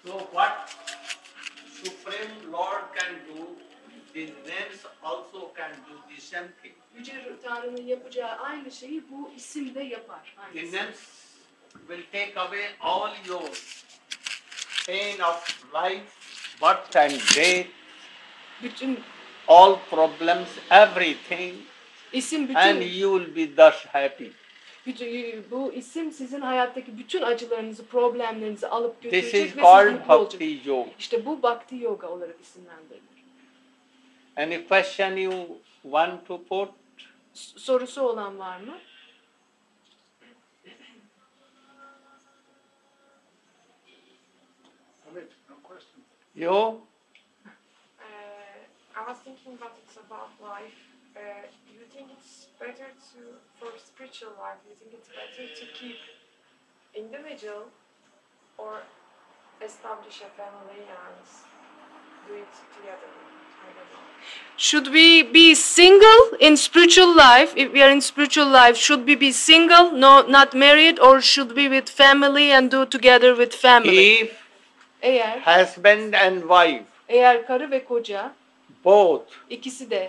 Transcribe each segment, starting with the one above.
So what Supreme Lord can do, these names also can do the same thing. Yüce Tanrı'nın yapacağı aynı şeyi bu isim de yapar. The Aynısı. names will take away all your pain of life, birth and death, Bütün all problems, everything, isim and you will be thus happy. bu isim sizin hayattaki bütün acılarınızı, problemlerinizi alıp This götürecek is ve siz called mutlu olacak. Bhakti Yoga. İşte bu Bhakti Yoga olarak isimlendirilir. Any question you want to put? Sorusu olan var mı? No question. You? I was thinking about it's about life. You think it's better for spiritual life, you think it's better to keep individual or establish a family and do it together? I don't know. Should we be single in spiritual life? If we are in spiritual life, should we be single, not married, or should we with family and do together with family? If Eğer husband and wife, karı ve koca both, ikisi de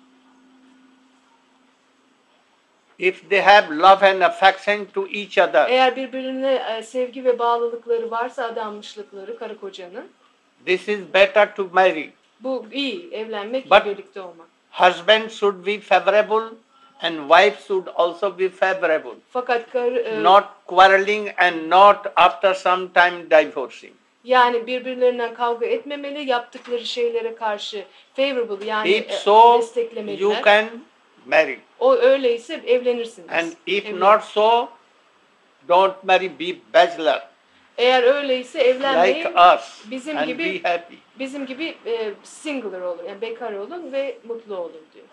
if they have love and affection to each other, eğer birbirine sevgi ve bağlılıkları varsa, adanmışlıkları karı kocanın, this is better to marry. bu iyi, evlenmek, But- birlikte olmak. Husband should be favorable and wife should also be favorable. Fakat karı Not quarreling and not after some time divorcing. yani birbirlerinden kavga etmemeli, yaptıkları şeylere karşı favorable yani If so, desteklemeliler. you can marry. O öyleyse evlenirsiniz. And if Evlen- not so, don't marry, be bachelor. Eğer öyleyse evlenmeyin. Like us Bizim and gibi be happy. bizim gibi singular olun, yani bekar olun ve mutlu olun diyor.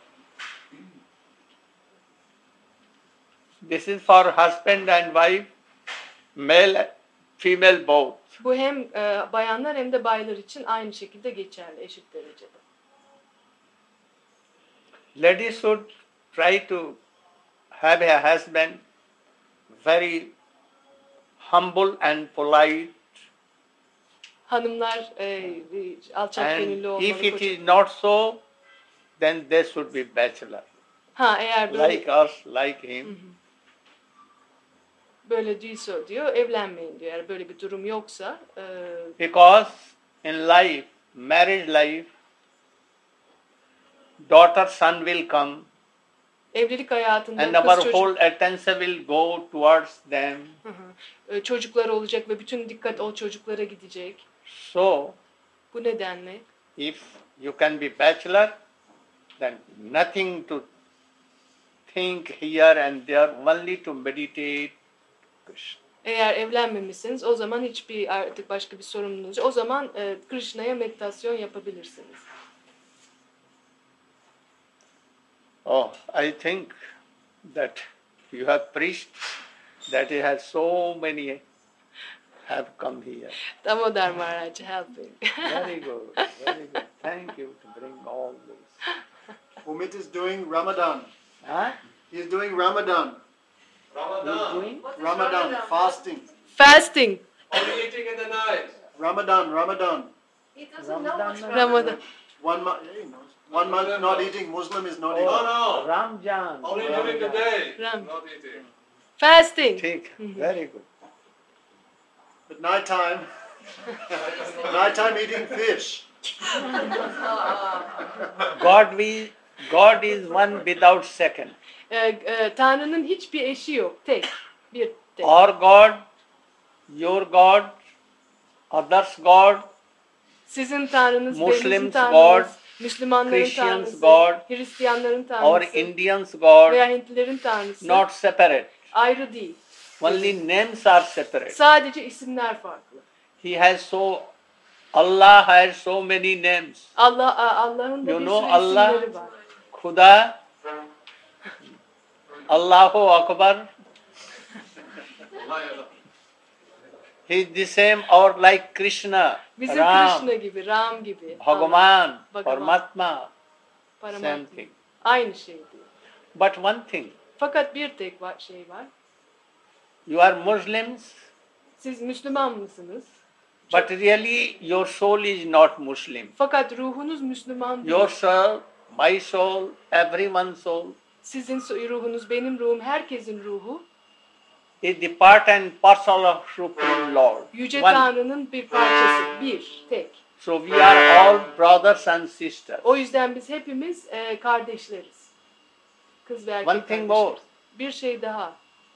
This is for husband and wife, male, female both. Bu hem bayanlar hem de baylar için aynı şekilde geçerli, eşit derecede. Ladies should try to have a husband very humble and polite. Hanımlar alçak gönüllü And olmalı. if it koca- is not so, then they should be bachelor. Eğer böyle, Like us, like him. böyle değilse diyor, evlenmeyin diyor. Eğer böyle bir durum yoksa Because in life, marriage life, daughter, son will come, evlilik hayatında and kız our çocuk, whole attention will go towards them. çocuklar olacak ve bütün dikkat o çocuklara gidecek. So, Bu nedenle if you can be bachelor, then nothing to think here and there, only to meditate Krishna. eğer evlenmemişseniz o zaman hiçbir artık başka bir sorumluluğunuz yok. O zaman Krishna'ya meditasyon yapabilirsiniz. Oh, I think that you have preached that it has so many have come here. Damodar Maharaj helping. Very good, very good. Thank you to bring all this. Umit is doing Ramadan. Huh? He is doing Ramadan. Who's doing? Ramadan, fasting. Fasting. Only eating in the night. Ramadan. He doesn't know what's Ramadan. Ramadan. 1 month, he knows. 1 month not eating, Muslim is not No, eating. no. Ramjan. Only during the day. Ram. Not eating. Fasting. Take, very good. But nighttime eating fish. God is one without second. Tanrı'nın hiçbir eşi yok. Tek. Bir tek. Our God, your God, others God, Sizin Tanrınız, Muslims bizim Tanrımız, God, Müslümanların Christians Tanrısı, God, Hristiyanların our Tanrısı Indians God, veya Hintlilerin Tanrısı not separate. ayrı değil. Only names are separate. Sadece isimler farklı. Allah has so many names. Allah'ın da You bir know sürü Allah? isimleri var. Khuda, Allahu Akbar. Allah Allah. He is the same or like Krishna, Bizim Ram, Krishna gibi, Ram gibi. Bhagavan, Bhagavan. Paramatma. Paramatma. Same thing. Aynı şey diyor. But one thing, Fakat bir tek şey var. you are Muslims, Siz Müslüman mısınız? But really your soul is not Muslim. Fakat ruhunuz Müslüman değil. Your soul, my soul, everyone's soul Sizin ruhunuz, benim ruhum, herkesin ruhu is the part and parcel of Supreme Lord. Yüce One. Tanrı'nın bir parçası, bir, tek. So we are all brothers and sisters. O yüzden biz hepimiz kardeşleriz. Kız ve erkek One thing kardeşleriz. more. Bir şey daha.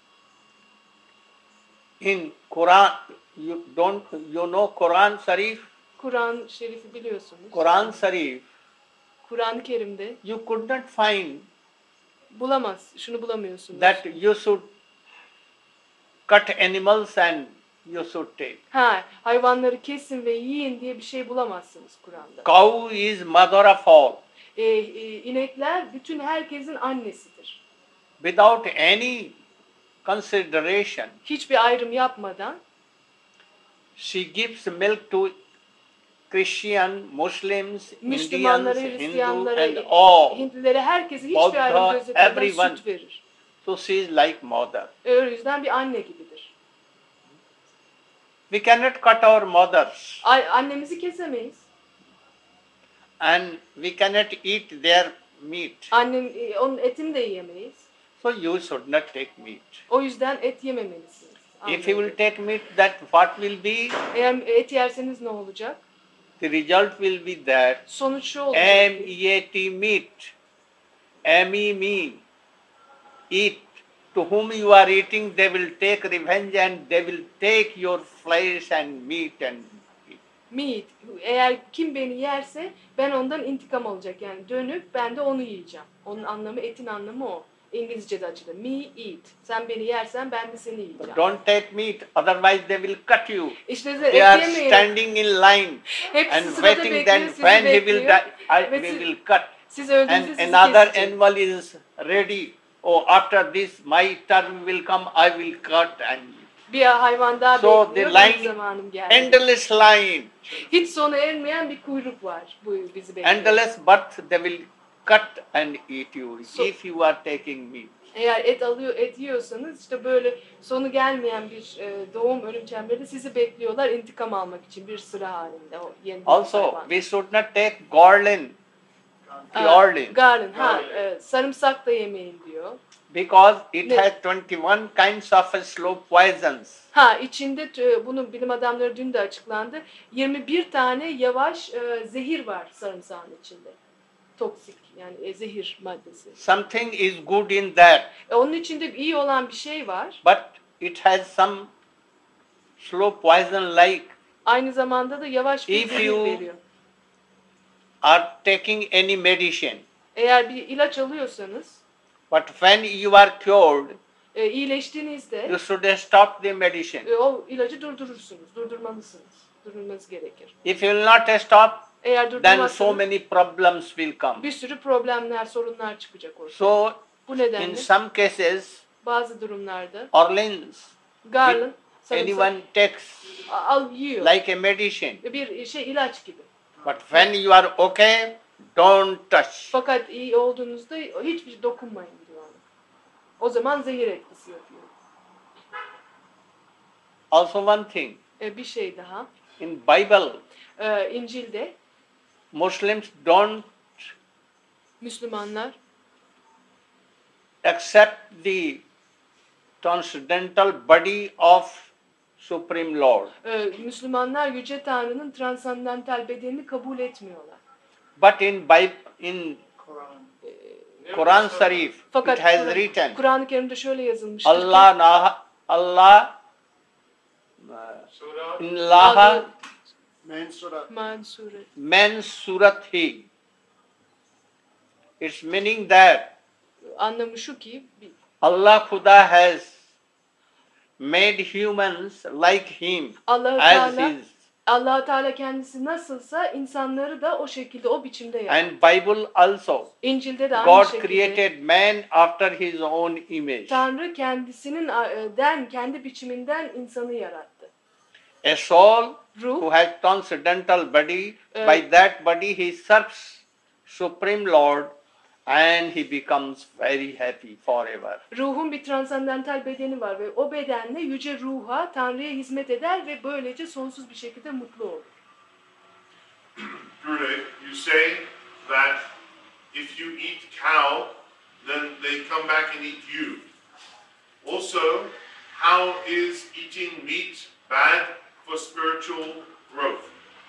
In Quran, you know Quran Sharif? Kur'an-ı Şerif'i biliyorsunuz. Quran Sharif, Kur'an-ı Kerim'de you could not find şunu bulamıyorsunuz. that you should cut animals and you should take. Hayvanları kesin ve yiyin diye bir şey bulamazsınız Kur'an'da. Cow is mother of all. İnekler bütün herkesin annesidir. Without any consideration, Hiçbir ayrım yapmadan she gives milk to Christian, Muslims, Müslümanlara, Indians, Hindu Hristiyanlara, and all. Hintlilere, herkese hiçbir Buddha, ayrım gözetmeden everyone. süt verir. So she is like mother. O yüzden bir anne gibidir. We cannot cut our mothers Annemizi kesemeyiz. and we cannot eat their meat. Onun etini de yiyemeyiz. So you should not take meat. O yüzden et yememelisiniz. If you will take meat, that what will be? Eğer et yerseniz ne olacak? The result will be that Sonuç şu olacak. M-E-A-T meat, M-E-Me, eat. To whom you are eating, they will take revenge and they will take your flesh and meat and eat. Meat. Eğer kim beni yerse ben ondan intikam alacak. Yani dönüp ben de onu yiyeceğim. Onun anlamı, etin anlamı o. İngilizce'de açılır. Me eat. Sen beni yersen ben de seni yiyeceğim. Don't take meat, otherwise they will cut you. İşte et They are yemeyin. standing in line Hepsi and sırada waiting bekliyor, then sizi when he will bekliyor. die, Ve we siz- will cut. Siz öldüğünüzde And sizi another kesecek. animal is ready. Oh, after this my turn will come, I will cut and Bir hayvan daha so the bekliyor. Benim line, zamanım geldi. endless line, Hiç sona ermeyen bir kuyruk var. Bu bizi bekliyor. endless, but they will cut and eat you So- if you are taking meat. Eğer et yiyorsanız işte böyle sonu gelmeyen bir doğum ölüm çemberinde sizi bekliyorlar intikam almak için bir sıra halinde o yendiğiniz Also, hayvan. we should not take garlic, garlic, Garlic. Sarımsak da yemeyin diyor. because it Ne- has 21 kinds of slow poisons. İçinde bunun bilim adamları dün de açıklandı. 21 tane yavaş zehir var sarımsağın içinde. Toksik yani zehir maddesi. Something is good in that, Onun içinde iyi olan bir şey var. but it has some slow poison like. Aynı zamanda da yavaş bir If zehir you- veriyor. Are taking any medicine, Eğer bir ilaç alıyorsanız but when you are cured, iyileştiğinizde you should stop the medicine. o ilacı durdurursunuz. Durdurmalısınız. Durdurmanız gerekir. If you will not stop, Eğer then so durdurmazsanız many problems will come. bir sürü problemler, sorunlar çıkacak ortaya. So, Bu in nedenle some cases, bazı durumlarda Orleans, garlic, sarımsak anyone takes yiyor. like a medicine. Bir ilaç gibi. But when you are okay, don't touch. Fakat iyi olduğunuzda hiçbir şey dokunmayın diyor ona. O zaman zehir etkisi yapıyor. Also one thing, Bir şey daha. in Bible, İncil'de Muslims don't Müslümanlar accept the transcendental body of Supreme Lord. Müslümanlar Yüce Tanrı'nın transandantal bedenini kabul etmiyorlar. But in Quran Sharif, Fakat it has written, Kur'an-ı Kerim'de şöyle yazılmıştır ki Allah Surah. in Laha Main surah. Mansure. men surat hi. Its meaning that Anlamı şu ki Allah Khuda has made humans like him Allah-u as Teala is. Allah Teala kendisi nasılsa insanları da o şekilde o biçimde yarattı. And Bible also, İncil'de de aynı God şekilde created man after his own image. Tanrı kendisinin kendi biçiminden insanı yarattı. A soul Ruh who has transcendental body, by that body he serves Supreme Lord and he becomes very happy forever. Ruhun bir transandantal bedeni var ve o bedenle yüce ruha, Tanrı'ya hizmet eder ve böylece sonsuz bir şekilde mutlu olur. Gurudev, you say that if you eat cow, then they come back and eat you. Also, how is eating meat bad for spiritual growth?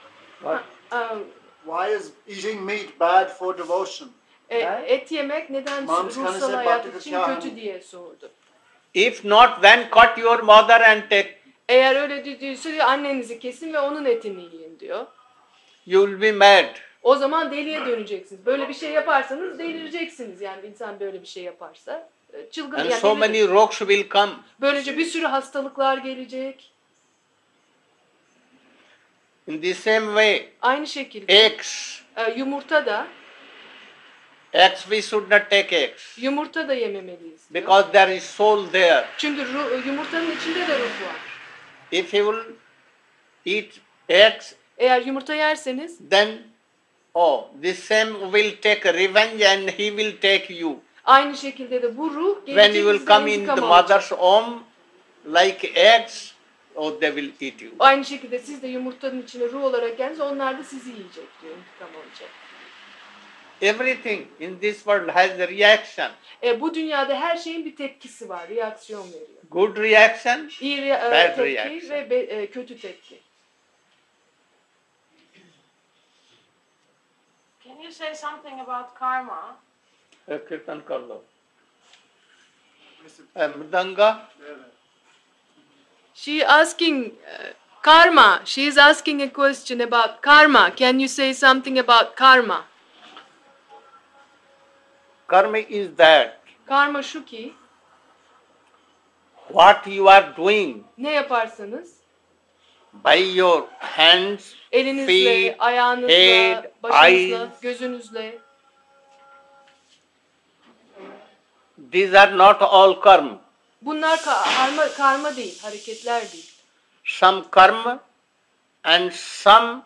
Why is eating meat bad for devotion? Et yemek neden Moms ruhsal kanısı hayat batıkı için kâhın. kötü diye sordu. If not, then cut your mother and take. Eğer öyle diyorsa annenizi kesin ve onun etini yiyin diyor. You will be mad. O zaman deliye döneceksiniz. Böyle bir şey yaparsanız delireceksiniz. Yani insan böyle bir şey yaparsa çılgın And yani so delirir. many rocks will come. Böylece bir sürü hastalıklar gelecek. In the same way, Aynı şekilde eggs. yumurta da Eggs, we should not take eggs. yumurta da yememeliyiz diyor. Because there is soul there. Çünkü yumurtanın içinde de ruh var. If you will eat eggs, Eğer yumurta yerseniz then the same will take revenge and he will take you. aynı şekilde de bu ruh When gelecek you will bizden come in intikam the alacak. mother's home like eggs, they will eat you. Aynı şekilde siz de yumurtanın içine ruh olarak geldiniz, onlar da sizi yiyecek diyor, intikam alacak. Everything in this world has a reaction. Bu dünyada her şeyin bir tepkisi var, reaksiyon veriyor. Good reaction, İyi Bad tepki reaction. ve kötü tepki. Can you say something about karma? kirtan kar lo. Mridanga. She asking karma. She is asking a question about karma. Can you say something about karma? Karma is that Karma şu ki, what you are doing ne yaparsanız by your hands, elinizle, feet, ayağınızla, head, başınızla, eyes, gözünüzle, these are not all karma. bunlar karma değil, hareketler değil. Some karma and some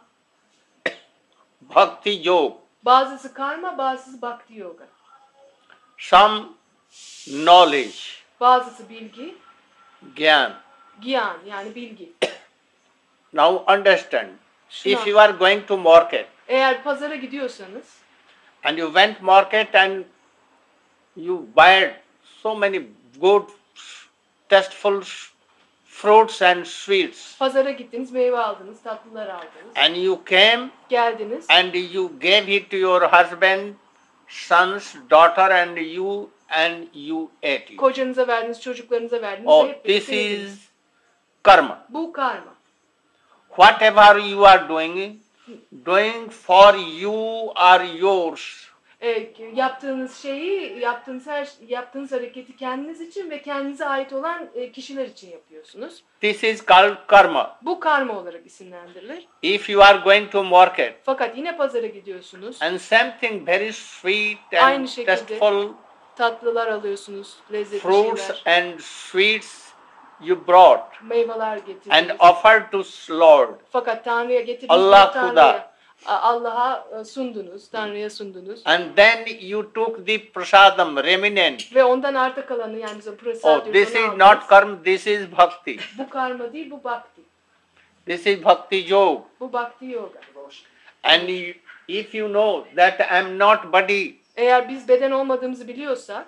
bhakti yoga. Bazısı karma, bazısı bhakti yoga. Some knowledge, Bazısı bilgi, gyan. gyan yani bilgi. Now understand, Şunu if you are going to market Eğer pazara gidiyorsanız and you went market and you buy so many good, tasteful fruits and sweets, pazara gittiniz, meyve aldınız, tatlılar aldınız. and you came Geldiniz, and you gave it to your husband, sons, daughter, and you ate it. kocanıza verdiniz, çocuklarınıza verdiniz. ve Oh, hep this birlikte yediniz. is karma. Bu karma. Whatever you are doing for you are yours. Yaptığınız şeyi, yaptığınız hareketi kendiniz için ve kendinize ait olan kişiler için yapıyorsunuz. This is called karma. Bu karma olarak isimlendirilir. If you are going to market Fakat yine pazara gidiyorsunuz, and something very sweet Aynı and şekilde tasteful tatlılar alıyorsunuz, lezzetli fruits şeyler, and sweets you brought meyveler and getirdiniz. offered to Lord. Fakat Tanrı'ya getirdiniz, Allah Tanrı'ya, Allah'a sundunuz, Tanrı'ya sundunuz. And then you took the prasadam, remnant. Ve ondan arta kalanı yani bizim Oh, prasad this diyoruz, is onu aldınız. not karma, this is bhakti. Bu karma değil, bu bhakti. This is bhakti yoga. Bu bhakti yoga. And if you know that I am not body, Eğer biz beden olmadığımızı biliyorsak,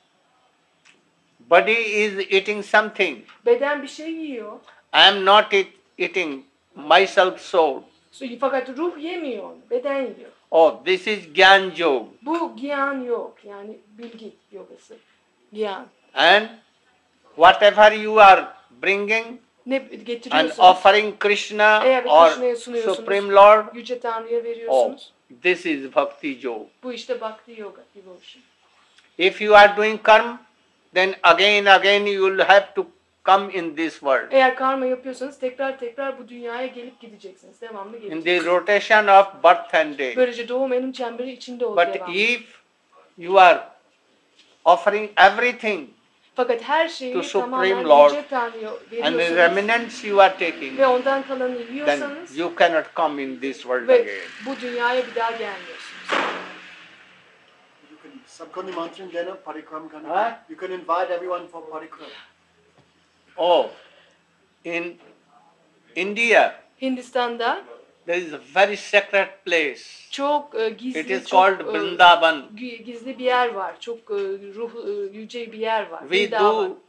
body is eating something. beden bir şey yiyor. I am not eating myself soul. Fakat ruh yemiyor onu, beden yiyor. Oh, this is Gyan Yoga. Bu gyan yok, yani bilgi yogası. Gyan. And whatever you are bringing Ne and getiriyorsunuz? offering Krishna Eğer or Krishna'ya sunuyorsunuz, Supreme Lord, Yüce Tanrı'ya oh, veriyorsunuz. this is Bhakti Yoga. Bu işte bhakti yoga, devotion. If you are doing karma, then again you will have to come in this world. Eğer karma yapıyorsanız tekrar bu dünyaya gelip gideceksiniz. Devamlı In geleceksiniz. the rotation of birth and death. Böylece doğum ölüm çemberi içinde ol But devamlı. if you are offering everything Fakat her şeyi to Supreme tamamen Lord Yüce Tanrı'ya and the veriyorsanız remnants you are taking, ve ondan kalanı then yiyorsanız you cannot come in this world ve again. bu dünyaya bir daha gelmiyorsunuz. You can सबको निमंत्रण देना परिक्रम करने हाँ? का. You can invite everyone for parikram. Oh, in India, Hindistan'da there is a very sacred place. çok It gizli, is çok called Vrindavan. gizli bir yer var. Çok yüce bir yer var. We Vrindavan. do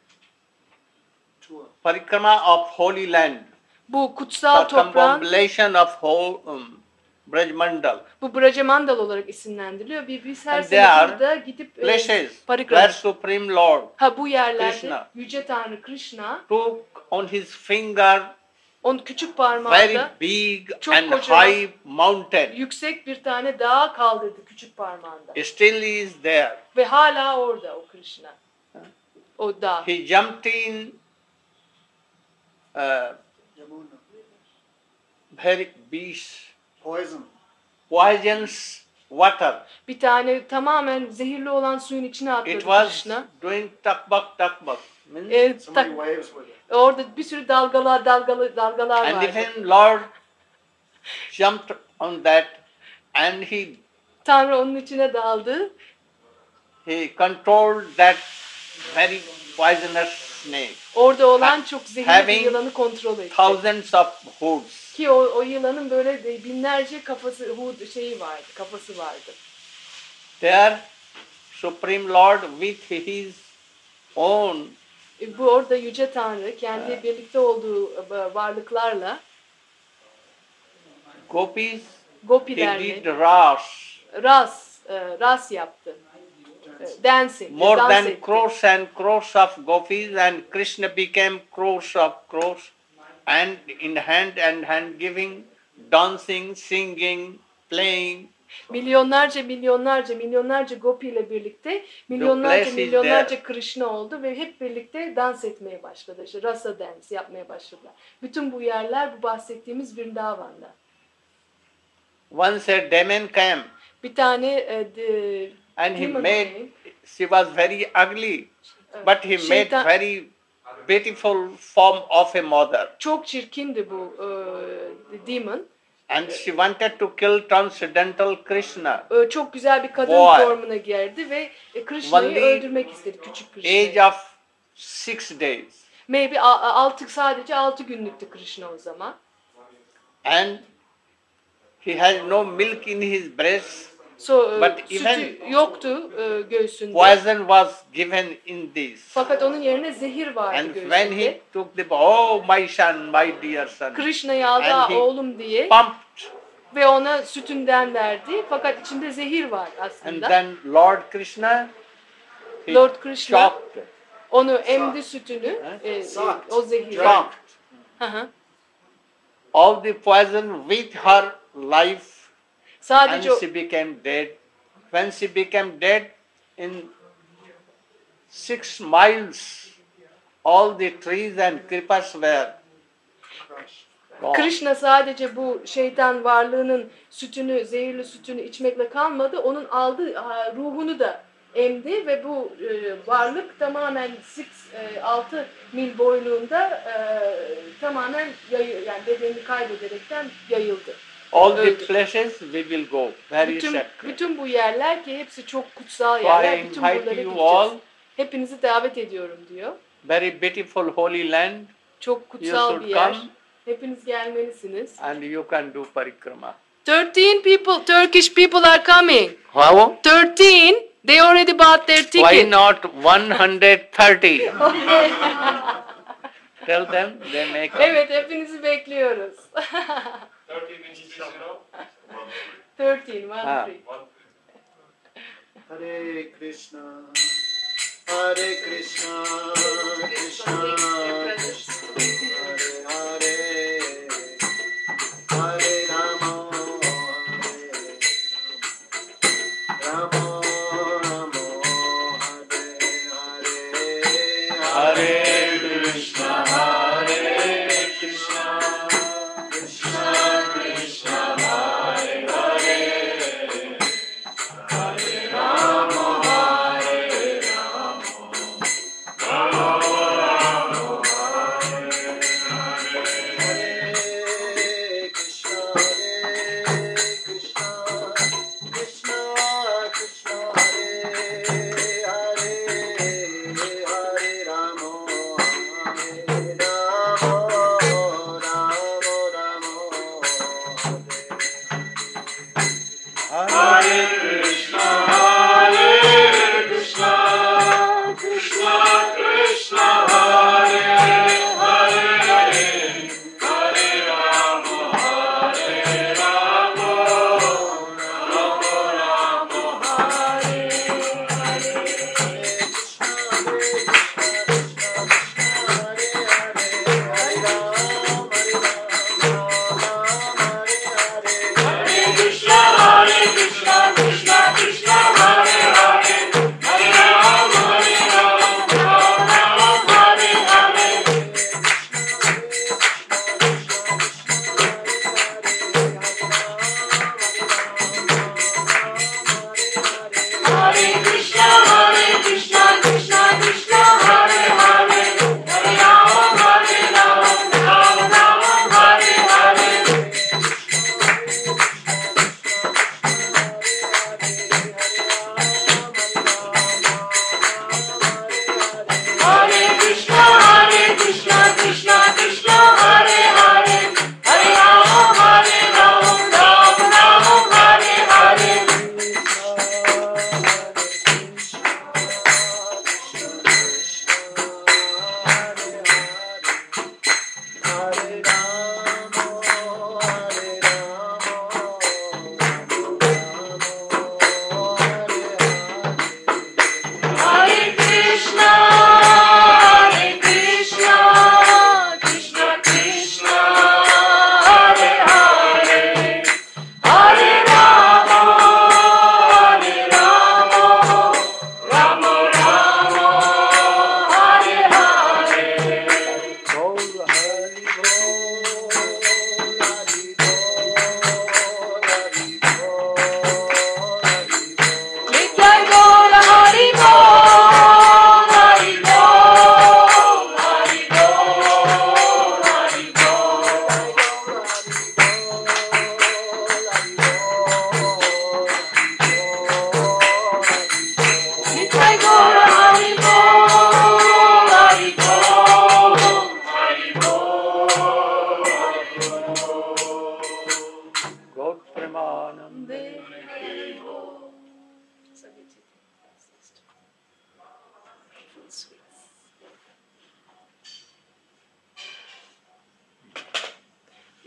parikrama of Holy Land, Bu kutsal toprağın, circumambulation of whole Brajmandal. bu Brajamandal olarak isimlendiriliyor. Biz her And sene there are burada gidip Places where parikrama. Supreme Lord Ha bu yerlerde Krishna Yüce Tanrı Krishna took on his finger onun küçük very parmağında big çok and kocaman, high mountain. yüksek bir tane dağa kaldırdı küçük parmağında. Still he is there. Ve hala orada o Krishna. O dağ. He jumped in Yamuna. very beast, Poison. poisons water. Bir tane tamamen zehirli olan suyun içine It atladı was Krishna. doing takbak takbak. Means So many waves with it. Orada bir sürü dalgalar and vardı. even Lord jumped on that and Tanrı onun içine daldı. he controlled that very poisonous snake. Orada olan çok zehirli bir having yılanı kontrol etti. Thousands of hoods. Ki o yılanın böyle binlerce kafası kafası vardı. There, Supreme Lord with his own Bu orada Yüce Tanrı kendi birlikte olduğu varlıklarla gopis, he gopilerle did ras yaptı. Dancing. more dans than etti. crores and crores of gopis, and Krishna became crores of crores, and in hand giving, dancing, singing, playing. Milyonlarca gopi ile birlikte place is milyonlarca Krishna oldu ve hep birlikte dans etmeye başladı. İşte rasa dance yapmaya başladılar. Bütün bu yerler bu bahsettiğimiz Vrindavan'da. Once a demon came Bir tane and he demon made, came. she was very ugly, but he made Şeytan- very beautiful form of a mother. Çok çirkindi bu demon. And she wanted to kill Transcendental Krishna, Çok güzel bir kadın Boy. formuna geldi ve Krishna'yı Only öldürmek istedi, küçük Krishna'yı. age of 6 days. Maybe sadece 6 günlüktü Krishna o zaman. And he has no milk in his breast. But Sütü even- yoktu göğsünde. Poison was given in this. Fakat onun yerine zehir vardı And göğsünde. when he took the, oh my son, my dear son, Krishna'yı aldı And he- oğlum diye pumped. ve ona sütünden verdi. Fakat içinde zehir var And aslında. then Lord Krishna, he Lord Krishna choked. onu emdi sütünü, Sucked. o zehiri. Choked. Hı hı. All the poison with her life, and Sadece o, she became dead. When she became dead, in 6 miles, all the trees and creepers were gone. Krishna sadece bu şeytan varlığının zehirli sütünü içmekle kalmadı. Onun aldığı ruhunu da emdi ve bu varlık tamamen 6 mil boyluğunda tamamen yani bedenini kaybederekten yayıldı. All the öldü. places we will go, very sacred. Bütün bu yerler ki hepsi çok kutsal So I yerler. Bütün invite buralara you all, gideceğiz. Hepinizi davet ediyorum diyor. very beautiful holy land, Çok you kutsal should bir yer. come Hepiniz gelmelisiniz. and you can do parikrama. 13 people, Turkish people are coming. How? 13, they already bought their Why ticket. not 130? Tell them they may come. Evet, hepinizi bekliyoruz. 13 means 30. 13, Ha. 13. Hare Krishna, Hare Krishna, Krishna Krishna, Hare Hare, Hare Rama, Rama Rama, Hare Hare, Hare Krishna, Hare Krishna, Krishna Krishna, Hare Hare, Hare Rama, Hare Rama, Rama Rama, Hare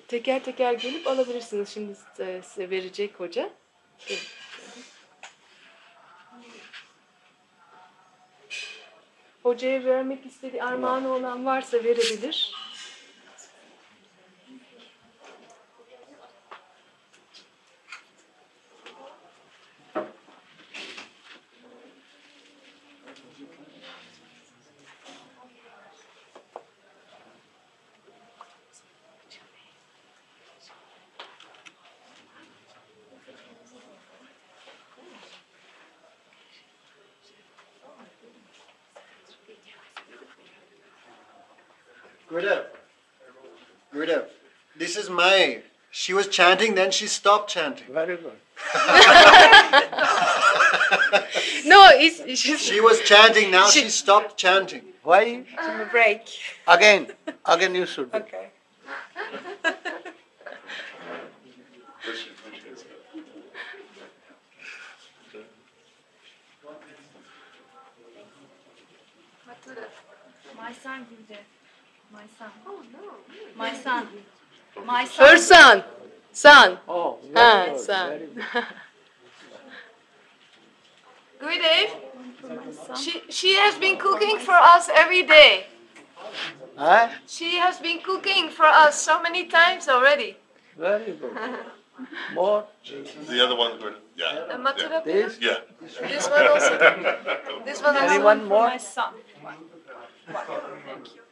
Teker teker gelip alabilirsiniz. Şimdi size verecek hoca. Gelin. Hocaya vermek istediği armağanı olan varsa verebilir. Gurudev. Gurudev. This is Mai. She was chanting, then she stopped chanting. Very good. No, she's She was chanting, now she stopped chanting. Why? On a break. Again you should do. Okay. My son, Gurudev. My son. Oh no. My son. My son. her son. Son. Oh, Ha, very good. son. Very good. Gurudev, My son. she has been cooking for us every day. Huh? She has been cooking for us so many times already. Very good. More. The other one, good. Yeah. Mathura, This. Yeah. this one also. This one also. Anyone For more? my son. One. Thank you.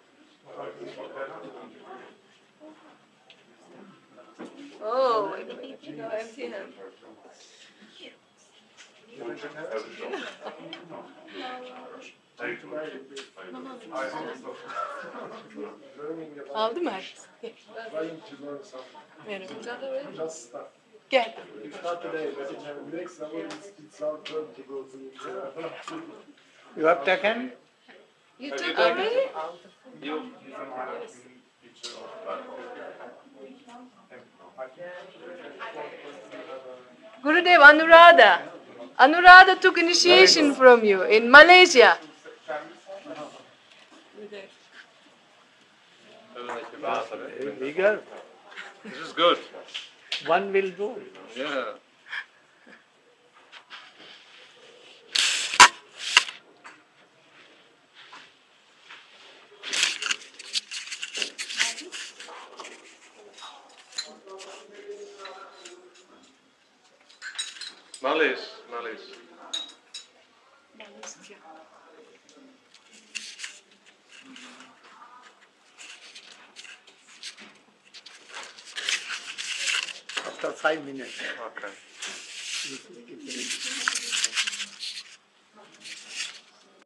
Oh, wait a minute. No, empty hand. Aldı mı herkes? Gel. Merhaba. Gel. You have taken? You took already? Gurudev Anuradha. Anuradha took initiation from you in Malaysia. Very bigger. This is good. One will do. Yeah. Malis. After 5 minutes. Okay.